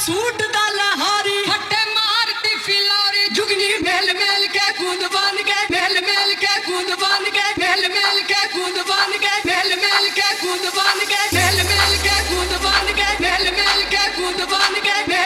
suit दा लहारी फटे मारती फिलौरी जुगनी मेल मेल के कूद बन के मेल मेल के कूद बन के मेल मेल के कूद बन के मेल मेल के कूद बन के मेल मेल के कूद बन के मेल मेल के कूद बन के